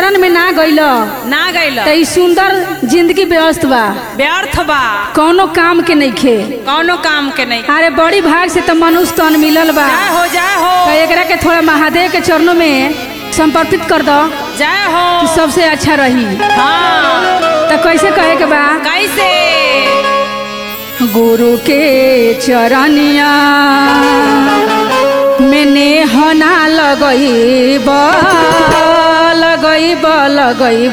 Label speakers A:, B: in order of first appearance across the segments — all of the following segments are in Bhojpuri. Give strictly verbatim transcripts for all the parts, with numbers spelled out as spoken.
A: शरण में ना गइल
B: ना गइल
A: त ई सुंदर जिंदगी व्यस्त बा,
B: व्यर्थ बा,
A: कौनो काम के नहीं खे,
B: कौनो काम के नहीं।
A: अरे बड़ी भाग से तो मनुष्य तन मिलल बा।
B: जय हो जय हो,
A: तो एकरा के थोड़ा महादेव के चरणों में समर्पित कर दो,
B: जय हो,
A: सबसे अच्छा रही।
B: हाँ
A: तो कैसे कहे के बा?
B: कैसे?
A: गुरु के चरनिया में नेह ना लगइब लगइब लगइब,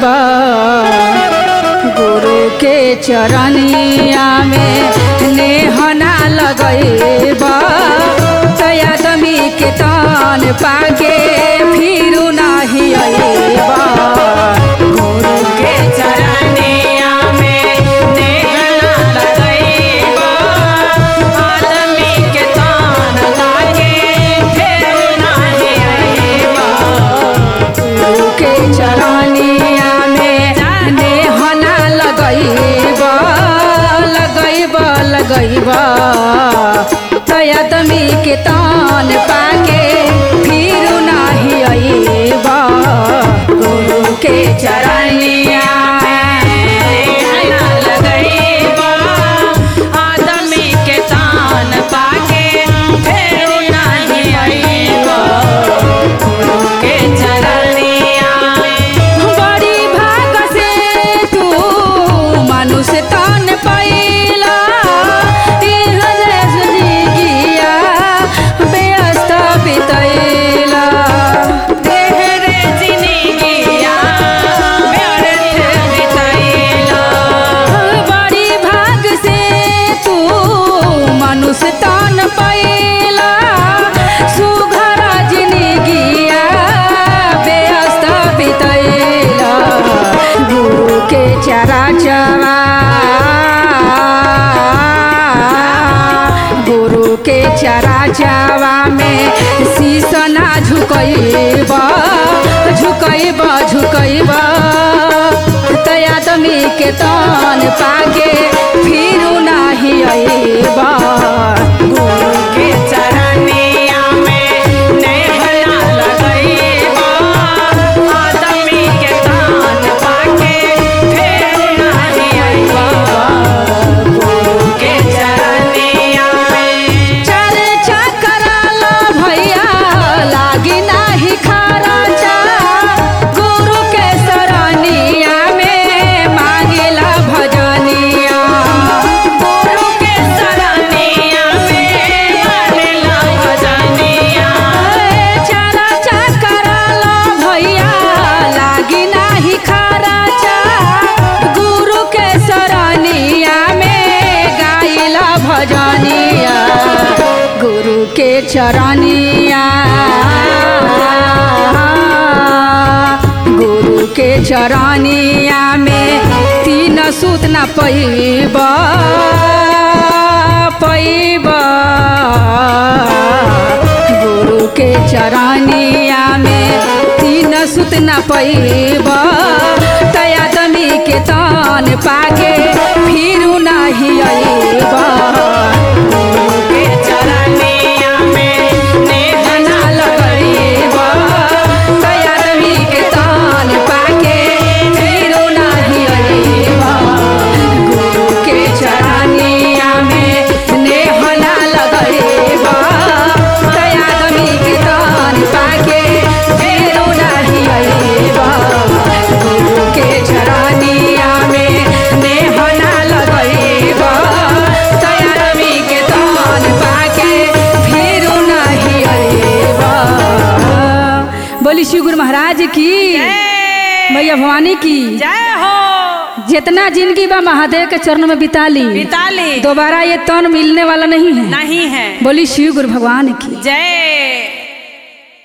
A: गुरु के चरनिया में नेह ना लगइब, तो आदमी के तन पाके फिर नाही अइब।
B: गुरु के चरनिया में नेह ना लगइब, आदमी के तान लागे फिर नाही अइब।
A: गुरु के चरनिया में नेह ना लगइब लगइब लगइब, तो आदमी के तान पाके फिर नाही अइब। गुरु के चरनिया
B: नेह ना लगइब, आदमी के तान पाके फिर नाही अइब। गुरु के चरनिया
A: बड़ी भाग से तू मनुष्य तन पैला, जिंदगिया व्यस्त बितैला।
B: तेरे जिंदगिया व्यर्थ बितैला।
A: बड़ी भाग से तू मनुष्य तन पैला, सुघर जिंदगिया व्यस्त बितैला। गुरु के चराचरा गुरु के चराचरा में शीश ना झुकइब झुकइब झुकइब, तो आदमी के तन पाके फिर नाही अइब।
B: गुरु के चरनिया में नेह ना लगइब, आदमी के तान पाके फिर नाही अइब। गुरु के चरनिया में
A: चर्चा कराला भैया लागी नाही खर्चा, गुरु के शरणिया में मांगेला भजनिया।
B: गुरु के शरणिया में मानेला भजनिया।
A: चर्चा कराला भैया लागी नाही खर्चा, गुरु के शरणिया में गाइला भजनिया। गुरु के चरनिया गुरु के चरनिया में तीन सूत न पैब पैब, गुरु के चरनिया में तीन सूत न पैब, तो आदमी के तन पाके फिर नाही अइब।
B: गुरु के चरनिया में नेह ना लगइब,
A: तो आदमी के तन पाके फिर नाही अइब। गुरु के चरनिया में नेह ना लगइब, तो आदमी के तन पाके फिर नाही अइब। गुरु के चरनिया में नेह ना लगइब, तो आदमी के तन पाके फिर नाही अइब। बोली श्री गुरु महाराज की, मैया भवानी की।
B: जय हो।
A: जितना जिंदगी बा महादेव के चरणों में बिता ली,
B: बिता ली,
A: दोबारा ये तन मिलने वाला नहीं है।
B: नहीं है।
A: बोली शिव गुरु भगवान की
B: जय।